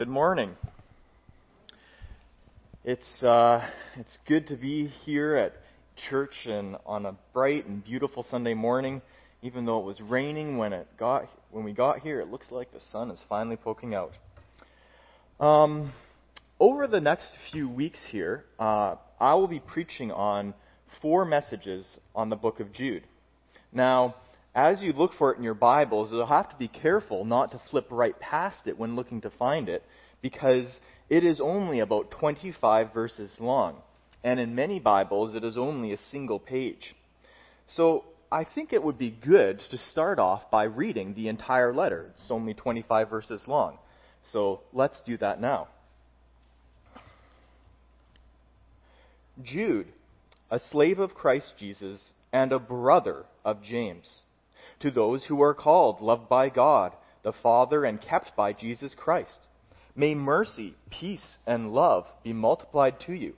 Good morning. It's good to be here at church and on a bright and beautiful Sunday morning. Even though it was raining when we got here, it looks like the sun is finally poking out. Over the next few weeks here, I will be preaching on 4 messages on the book of Jude. Now, as you look for it in your Bibles, you'll have to be careful not to flip right past it when looking to find it, because it is only about 25 verses long, and in many Bibles it is only a single page. So I think it would be good to start off by reading the entire letter. It's only 25 verses long. So let's do that now. Jude, a slave of Christ Jesus and a brother of James, to those who are called, loved by God, the Father, and kept by Jesus Christ, may mercy, peace, and love be multiplied to you.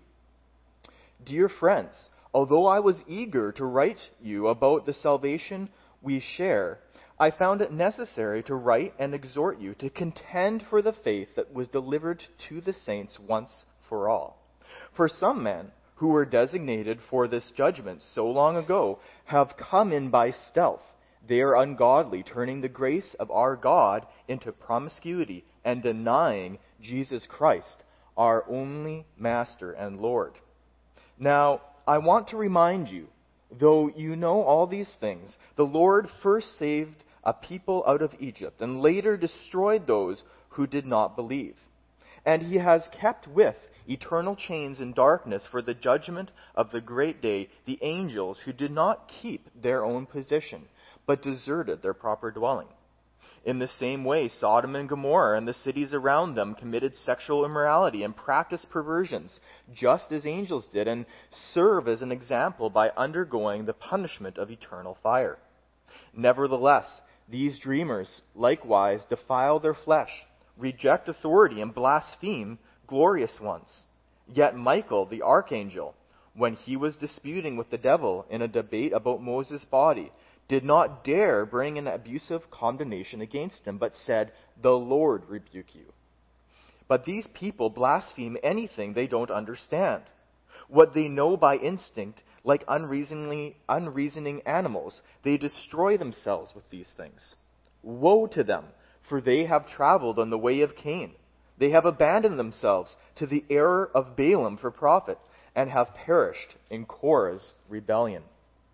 Dear friends, although I was eager to write you about the salvation we share, I found it necessary to write and exhort you to contend for the faith that was delivered to the saints once for all. For some men who were designated for this judgment so long ago have come in by stealth. They are ungodly, turning the grace of our God into promiscuity and denying Jesus Christ, our only Master and Lord. Now, I want to remind you, though you know all these things, the Lord first saved a people out of Egypt and later destroyed those who did not believe. And he has kept with eternal chains in darkness for the judgment of the great day the angels who did not keep their own position, but deserted their proper dwelling. In the same way, Sodom and Gomorrah and the cities around them committed sexual immorality and practiced perversions, just as angels did, and serve as an example by undergoing the punishment of eternal fire. Nevertheless, these dreamers likewise defile their flesh, reject authority, and blaspheme glorious ones. Yet Michael, the archangel, when he was disputing with the devil in a debate about Moses' body, did not dare bring an abusive condemnation against him, but said, "The Lord rebuke you." But these people blaspheme anything they don't understand, what they know by instinct, like unreasoning animals. They destroy themselves with these things. Woe to them, for they have traveled on the way of Cain. They have abandoned themselves to the error of Balaam for profit, and have perished in Korah's rebellion.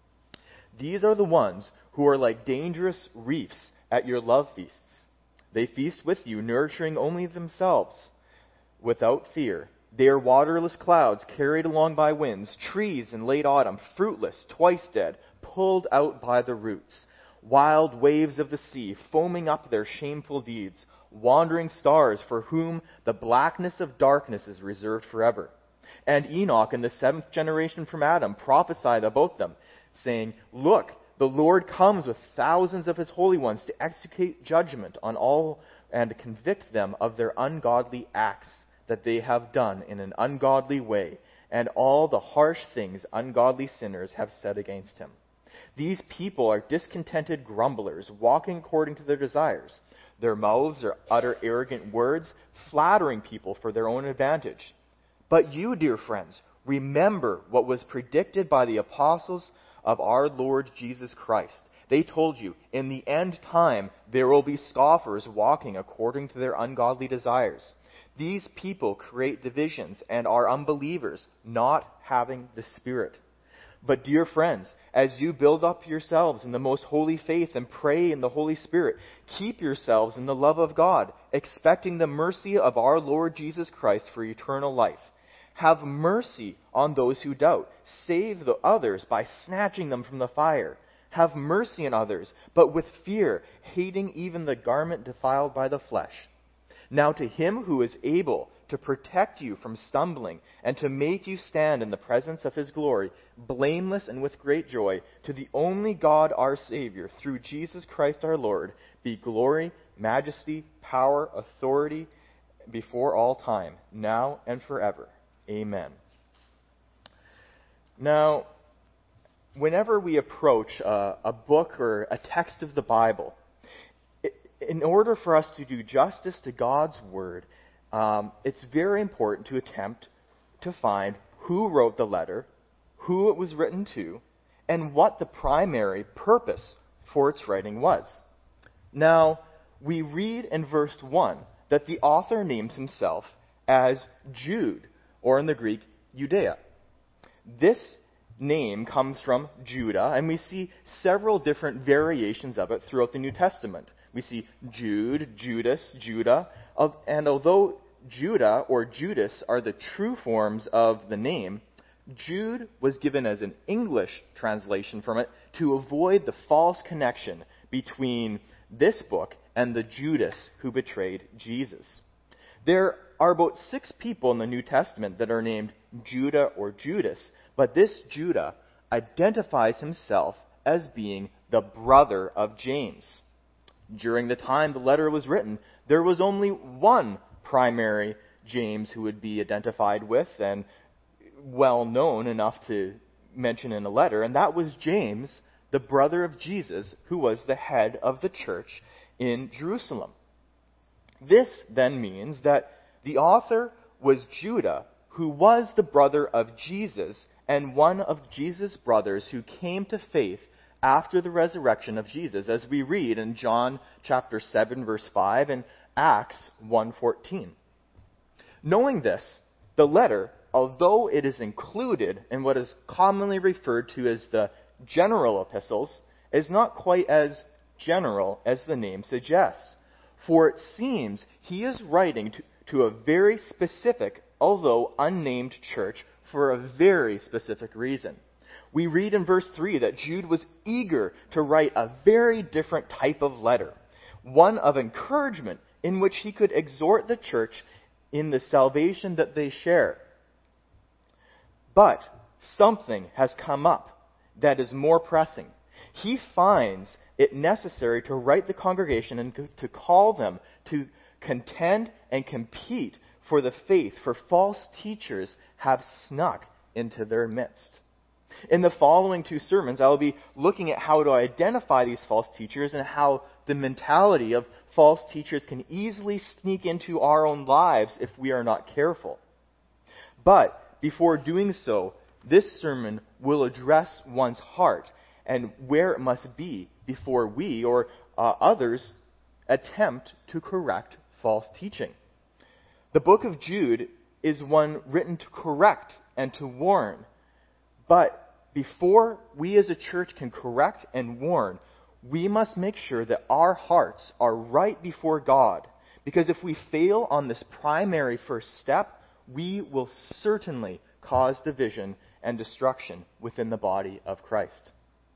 These are the ones who are like dangerous reefs at your love feasts. They feast with you, nurturing only themselves without fear. They are waterless clouds carried along by winds, trees in late autumn, fruitless, twice dead, pulled out by the roots. Wild waves of the sea, foaming up their shameful deeds. Wandering stars for whom the blackness of darkness is reserved forever. And Enoch in the 7th generation from Adam prophesied about them, saying, "Look, the Lord comes with thousands of his holy ones to execute judgment on all and convict them of their ungodly acts that they have done in an ungodly way, and all the harsh things ungodly sinners have said against him." These people are discontented grumblers, walking according to their desires. Their mouths utter arrogant words, flattering people for their own advantage. But you, dear friends, remember what was predicted by the apostles of our Lord Jesus Christ. They told you, in the end time, there will be scoffers walking according to their ungodly desires. These people create divisions and are unbelievers, not having the Spirit. But dear friends, as you build up yourselves in the most holy faith and pray in the Holy Spirit, keep yourselves in the love of God, expecting the mercy of our Lord Jesus Christ for eternal life. Have mercy on those who doubt. Save the others by snatching them from the fire. Have mercy on others, but with fear, hating even the garment defiled by the flesh. Now to him who is able to protect you from stumbling and to make you stand in the presence of his glory, blameless and with great joy, to the only God our Savior, through Jesus Christ our Lord, be glory, majesty, power, authority before all time, now and forever. Amen. Now, whenever we approach a book or a text of the Bible, in order for us to do justice to God's Word, it's very important to attempt to find who wrote the letter, who it was written to, and what the primary purpose for its writing was. Now, we read in verse 1 that the author names himself as Jude, or in the Greek, Judea. This name comes from Judah, and we see several different variations of it throughout the New Testament. We see Jude, Judas, Judah, and although Judah or Judas are the true forms of the name, Jude was given as an English translation from it to avoid the false connection between this book and the Judas who betrayed Jesus. There are about 6 people in the New Testament that are named Judah or Judas, but this Judah identifies himself as being the brother of James. During the time the letter was written, there was only one primary James who would be identified with and well known enough to mention in a letter, and that was James, the brother of Jesus, who was the head of the church in Jerusalem. This then means that the author was Judah, who was the brother of Jesus and one of Jesus' brothers who came to faith after the resurrection of Jesus, as we read in John chapter 7, verse 5, and Acts 1:14. Knowing this, the letter, although it is included in what is commonly referred to as the general epistles, is not quite as general as the name suggests. For it seems he is writing to a very specific, although unnamed church for a very specific reason. We read in verse 3 that Jude was eager to write a very different type of letter, one of encouragement in which he could exhort the church in the salvation that they share. But something has come up that is more pressing. He finds it necessary to write the congregation and to call them to contend and compete for the faith, for false teachers have snuck into their midst. In the following 2 sermons, I will be looking at how to identify these false teachers and how the mentality of false teachers can easily sneak into our own lives if we are not careful. But before doing so, this sermon will address one's heart and where it must be before we or others attempt to correct false teaching. The book of Jude is one written to correct and to warn. But before we as a church can correct and warn, we must make sure that our hearts are right before God. Because if we fail on this primary first step, we will certainly cause division and destruction within the body of Christ.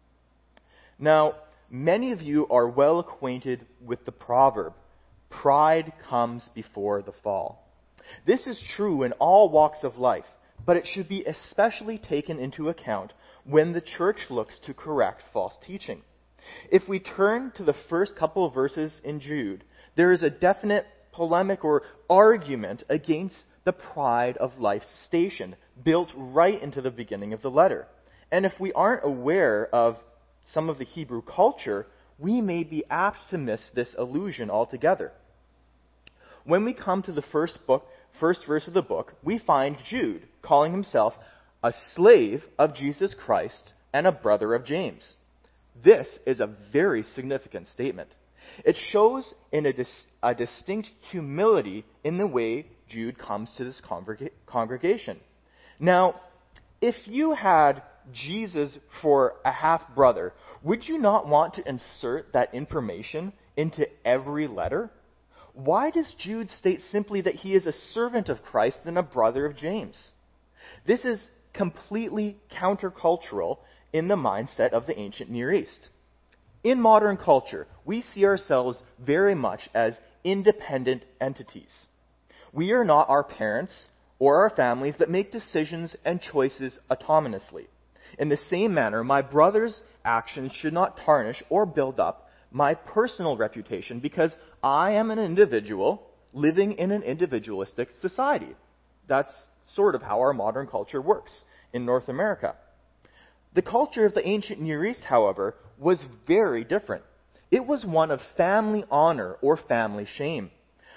Now, many of you are well acquainted with the proverb, "Pride comes before the fall." This is true in all walks of life, but it should be especially taken into account when the church looks to correct false teaching. If we turn to the first couple of verses in Jude, there is a definite polemic or argument against the pride of life's station, built right into the beginning of the letter. And if we aren't aware of some of the Hebrew culture, we may be apt to miss this allusion altogether. When we come to the first verse of the book, we find Jude calling himself a slave of Jesus Christ and a brother of James. This is a very significant statement. It shows in a distinct humility in the way Jude comes to this congregation. Now, if you had Jesus for a half-brother, would you not want to insert that information into every letter? Why does Jude state simply that he is a servant of Christ and a brother of James? This is completely countercultural in the mindset of the ancient Near East. In modern culture, we see ourselves very much as independent entities. We are not our parents or our families that make decisions and choices autonomously. In the same manner, my brother's actions should not tarnish or build up my personal reputation because I am an individual living in an individualistic society. That's sort of how our modern culture works in North America. The culture of the ancient Near East, however, was very different. It was one of family honor or family shame.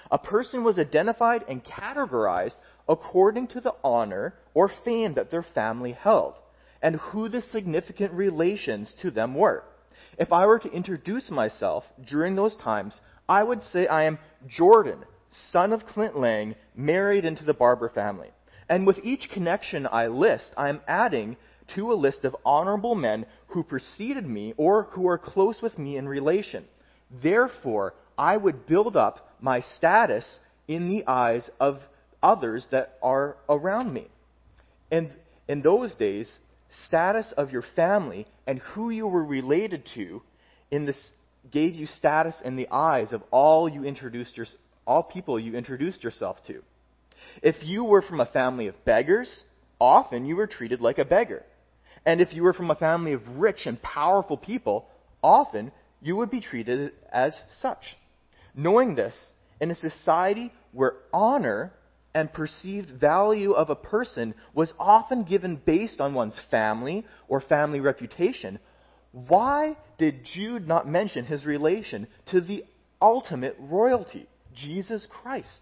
A person was identified and categorized according to the honor or fame that their family held, and who the significant relations to them were. If I were to introduce myself during those times, I would say I am Jordan, son of Clint Lang, married into the Barber family. And with each connection I list, I am adding to a list of honorable men who preceded me or who are close with me in relation. Therefore, I would build up my status in the eyes of others that are around me. And in those days, status of your family and who you were related to gave you status in the eyes of all people you introduced yourself to. If you were from a family of beggars, often you were treated like a beggar. And if you were from a family of rich and powerful people, often you would be treated as such. Knowing this, in a society where honor and perceived value of a person was often given based on one's family or family reputation, why did Jude not mention his relation to the ultimate royalty, Jesus Christ?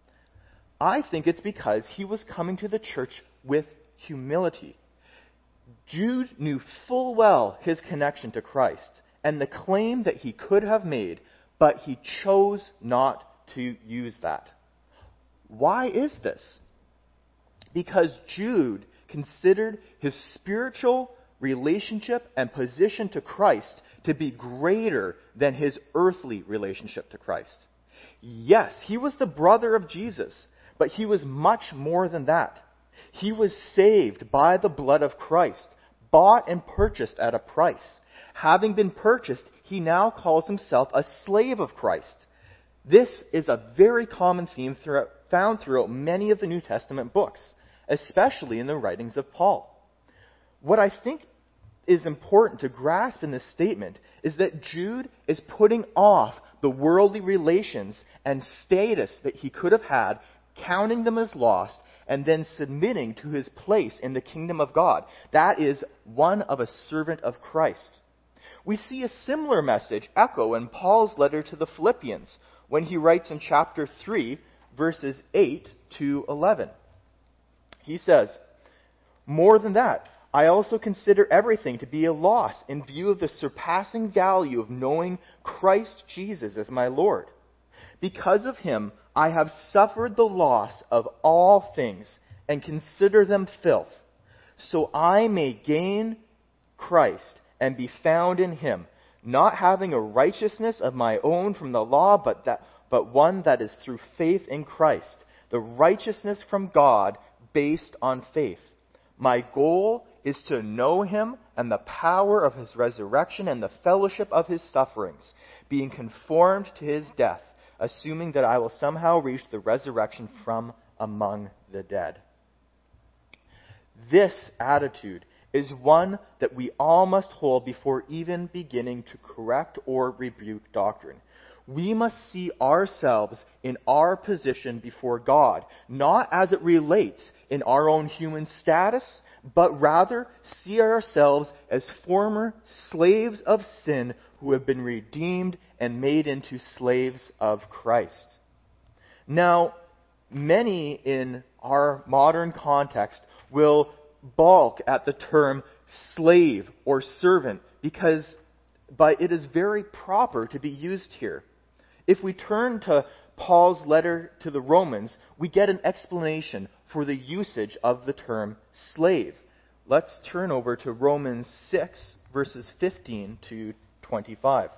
I think it's because he was coming to the church with humility. Jude knew full well his connection to Christ and the claim that he could have made, but he chose not to use that. Why is this? Because Jude considered his spiritual relationship and position to Christ to be greater than his earthly relationship to Christ. Yes, he was the brother of Jesus, but he was much more than that. He was saved by the blood of Christ, bought and purchased at a price. Having been purchased, he now calls himself a slave of Christ. This is a very common theme found throughout many of the New Testament books, especially in the writings of Paul. What I think is important to grasp in this statement is that Jude is putting off the worldly relations and status that he could have had, counting them as lost, and then submitting to his place in the kingdom of God. That is one of a servant of Christ. We see a similar message echo in Paul's letter to the Philippians when he writes in chapter 3, verses 8 to 11. He says, "More than that, I also consider everything to be a loss in view of the surpassing value of knowing Christ Jesus as my Lord. Because of him, I have suffered the loss of all things and consider them filth, so I may gain Christ and be found in him, not having a righteousness of my own from the law, but one that is through faith in Christ, the righteousness from God based on faith. My goal is to know him and the power of his resurrection and the fellowship of his sufferings, being conformed to his death, assuming that I will somehow reach the resurrection from among the dead." This attitude is one that we all must hold before even beginning to correct or rebuke doctrine. We must see ourselves in our position before God, not as it relates in our own human status, but rather see ourselves as former slaves of sin who have been redeemed and made into slaves of Christ. Now, many in our modern context will balk at the term slave or servant but it is very proper to be used here. If we turn to Paul's letter to the Romans, we get an explanation for the usage of the term slave. Let's turn over to Romans 6, verses 15 to 25.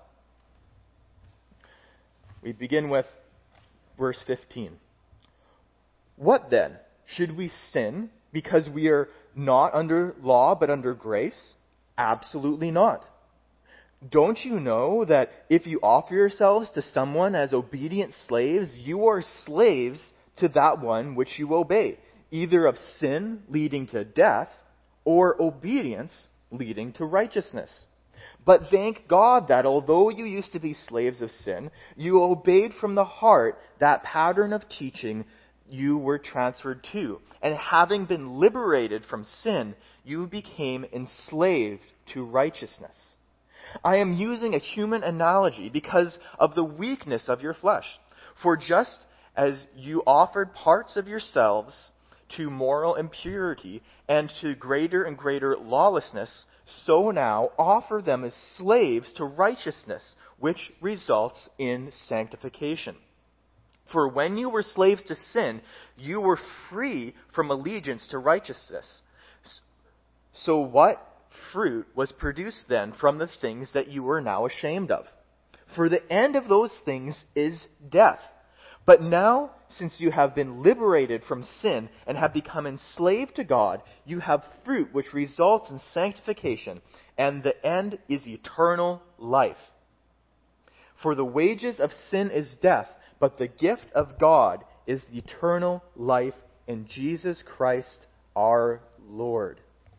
We begin with verse 15. "What then? Should we sin because we are not under law but under grace? Absolutely not. Don't you know that if you offer yourselves to someone as obedient slaves, you are slaves to that one which you obey, either of sin leading to death or obedience leading to righteousness? But thank God that although you used to be slaves of sin, you obeyed from the heart that pattern of teaching you were transferred to. And having been liberated from sin, you became enslaved to righteousness. I am using a human analogy because of the weakness of your flesh. For just As you offered parts of yourselves to moral impurity and to greater and greater lawlessness, so now offer them as slaves to righteousness, which results in sanctification. For when you were slaves to sin, you were free from allegiance to righteousness. So what fruit was produced then from the things that you are now ashamed of? For the end of those things is death. But now, since you have been liberated from sin and have become enslaved to God, you have fruit which results in sanctification, and the end is eternal life. For the wages of sin is death, but the gift of God is the eternal life in Jesus Christ our Lord.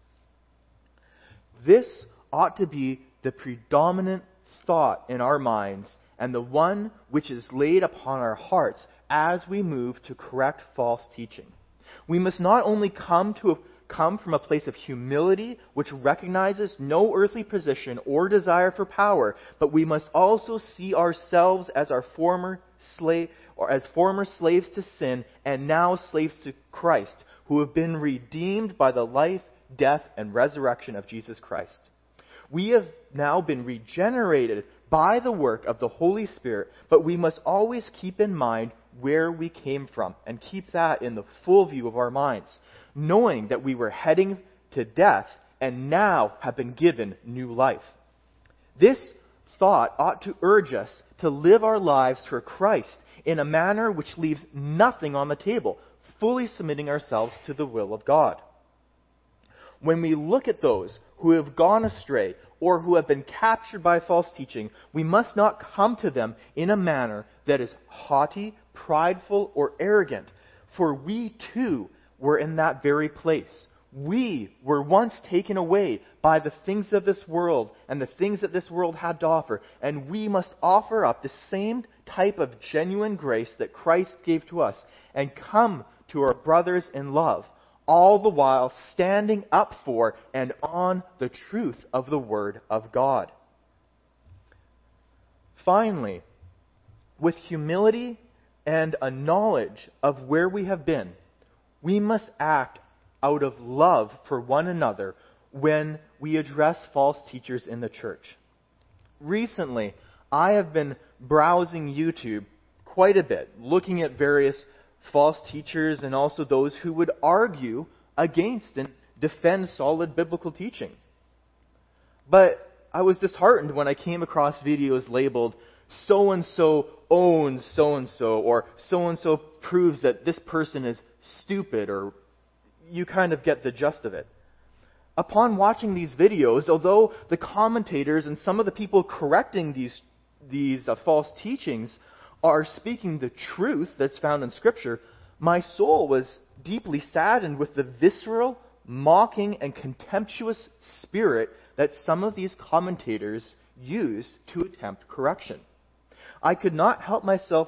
This ought to be the predominant thought in our minds and the one which is laid upon our hearts as we move to correct false teaching. We must not only come from a place of humility which recognizes no earthly position or desire for power, but we must also see ourselves as former slaves to sin and now slaves to Christ, who have been redeemed by the life, death, and resurrection of Jesus Christ. We have now been regenerated by the work of the Holy Spirit, but we must always keep in mind where we came from and keep that in the full view of our minds, knowing that we were heading to death and now have been given new life. This thought ought to urge us to live our lives for Christ in a manner which leaves nothing on the table, fully submitting ourselves to the will of God. When we look at those who have gone astray or who have been captured by false teaching, we must not come to them in a manner that is haughty, prideful, or arrogant, for we too were in that very place. We were once taken away by the things of this world and the things that this world had to offer, and we must offer up the same type of genuine grace that Christ gave to us and come to our brothers in love, all the while standing up for and on the truth of the Word of God. Finally, with humility and a knowledge of where we have been, we must act out of love for one another when we address false teachers in the church. Recently, I have been browsing YouTube quite a bit, looking at various false teachers and also those who would argue against and defend solid biblical teachings. But I was disheartened when I came across videos labeled so-and-so owns so-and-so, or so-and-so proves that this person is stupid, or you kind of get the gist of it. Upon watching these videos, although the commentators and some of the people correcting these false teachings are speaking the truth that's found in Scripture, my soul was deeply saddened with the visceral, mocking, and contemptuous spirit that some of these commentators used to attempt correction. I could not help myself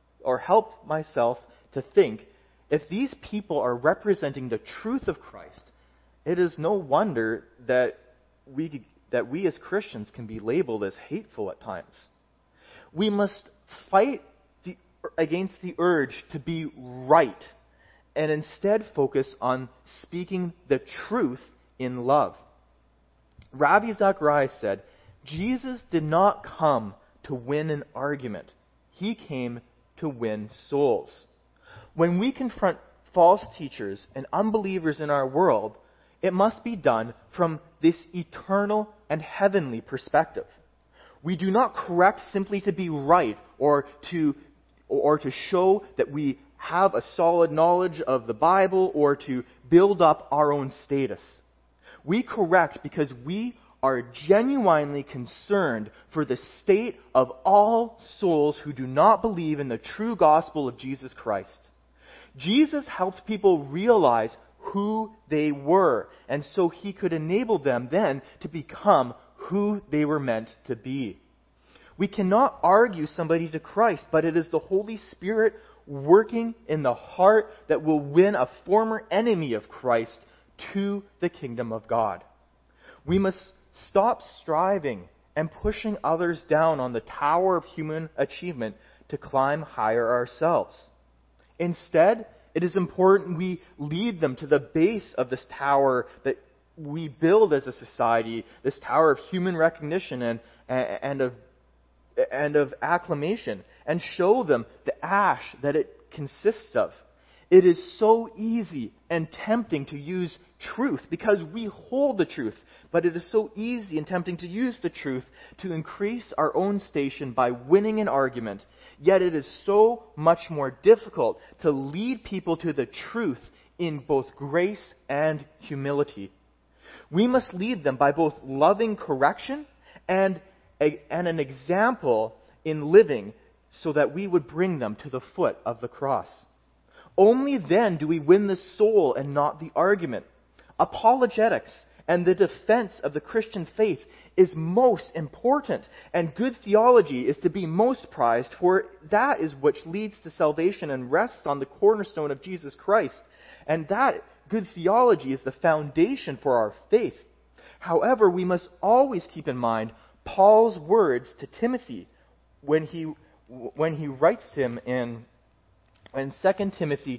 to think, if these people are representing the truth of Christ, it is no wonder that we as Christians can be labeled as hateful at times. We must fight against the urge to be right and instead focus on speaking the truth in love. Ravi Zacharias said, Jesus did not come to win an argument. He came to win souls. When we confront false teachers and unbelievers in our world, it must be done from this eternal and heavenly perspective. We do not correct simply to be right or to show that we have a solid knowledge of the Bible or to build up our own status. We correct because we are genuinely concerned for the state of all souls who do not believe in the true gospel of Jesus Christ. Jesus helped people realize who they were, and so He could enable them then to become who they were meant to be. We cannot argue somebody to Christ, but it is the Holy Spirit working in the heart that will win a former enemy of Christ to the kingdom of God. We must stop striving and pushing others down on the tower of human achievement to climb higher ourselves. Instead, it is important we lead them to the base of this tower that we build as a society, this tower of human recognition and of acclamation, and show them the ash that it consists of. It is so easy and tempting to use truth because we hold the truth, but it is so easy and tempting to use the truth to increase our own station by winning an argument. Yet it is so much more difficult to lead people to the truth in both grace and humility. We must lead them by both loving correction and an example in living so that we would bring them to the foot of the cross. Only then do we win the soul and not the argument. Apologetics and the defense of the Christian faith is most important, and good theology is to be most prized, for that is which leads to salvation and rests on the cornerstone of Jesus Christ. And that good theology is the foundation for our faith. However, we must always keep in mind Paul's words to Timothy when he writes to him in 2 Timothy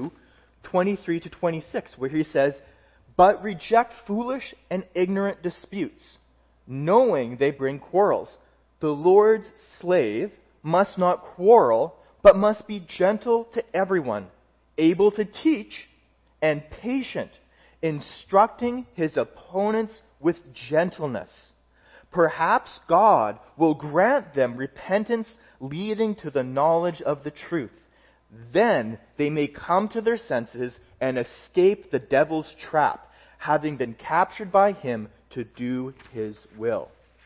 2:23-26, where he says, "But reject foolish and ignorant disputes, knowing they bring quarrels. The Lord's slave must not quarrel, but must be gentle to everyone, able to teach, and patient, instructing his opponents with gentleness. Perhaps God will grant them repentance leading to the knowledge of the truth. Then they may come to their senses and escape the devil's trap, having been captured by him to do his will."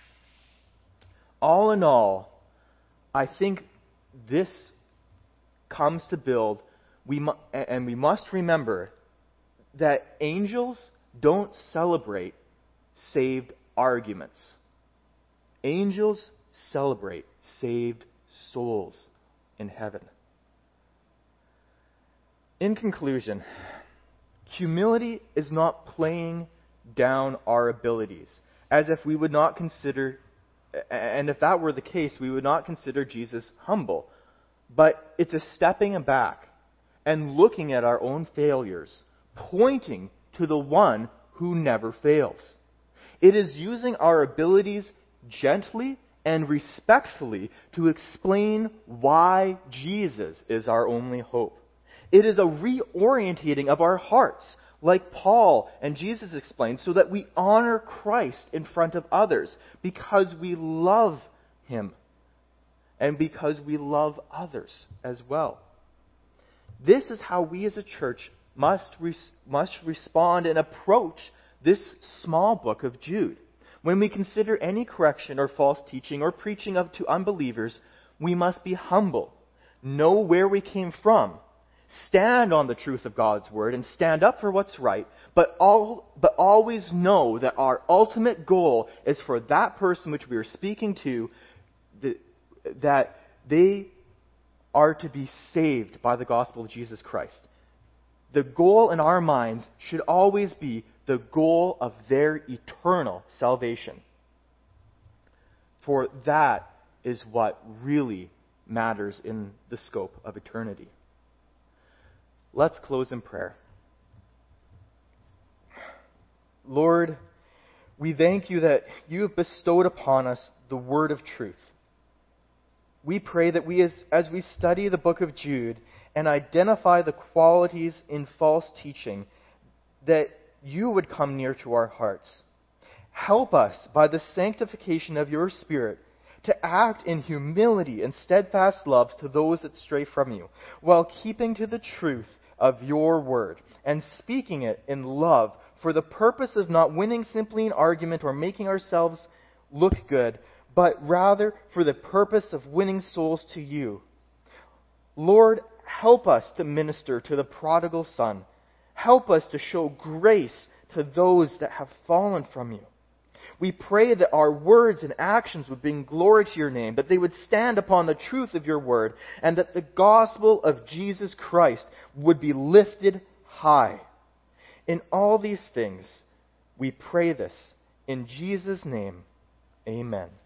All in all, I think this comes to build, we must remember that angels don't celebrate saved arguments. Angels celebrate saved souls in heaven. In conclusion, humility is not playing down our abilities, as if we would not consider, and if that were the case, we would not consider Jesus humble. But it's a stepping back and looking at our own failures, pointing to the one who never fails. It is using our abilities gently and respectfully to explain why Jesus is our only hope. It is a reorientating of our hearts, like Paul and Jesus explained, so that we honor Christ in front of others because we love Him and because we love others as well. This is how we as a church must respond and approach this small book of Jude. When we consider any correction or false teaching or preaching up to unbelievers, we must be humble, know where we came from, stand on the truth of God's word, and stand up for what's right, but always know that our ultimate goal is for that person which we are speaking to, that they are to be saved by the gospel of Jesus Christ. The goal in our minds should always be the goal of their eternal salvation. For that is what really matters in the scope of eternity. Let's close in prayer. Lord, we thank you that you have bestowed upon us the word of truth. We pray that we, as we study the book of Jude and identify the qualities in false teaching, that you would come near to our hearts. Help us, by the sanctification of your Spirit, to act in humility and steadfast love to those that stray from you, while keeping to the truth of your word and speaking it in love, for the purpose of not winning simply an argument or making ourselves look good, but rather for the purpose of winning souls to you. Lord, help us to minister to the prodigal son. Help us to show grace to those that have fallen from you. We pray that our words and actions would bring glory to your name, that they would stand upon the truth of your word, and that the gospel of Jesus Christ would be lifted high. In all these things, we pray this in Jesus' name. Amen.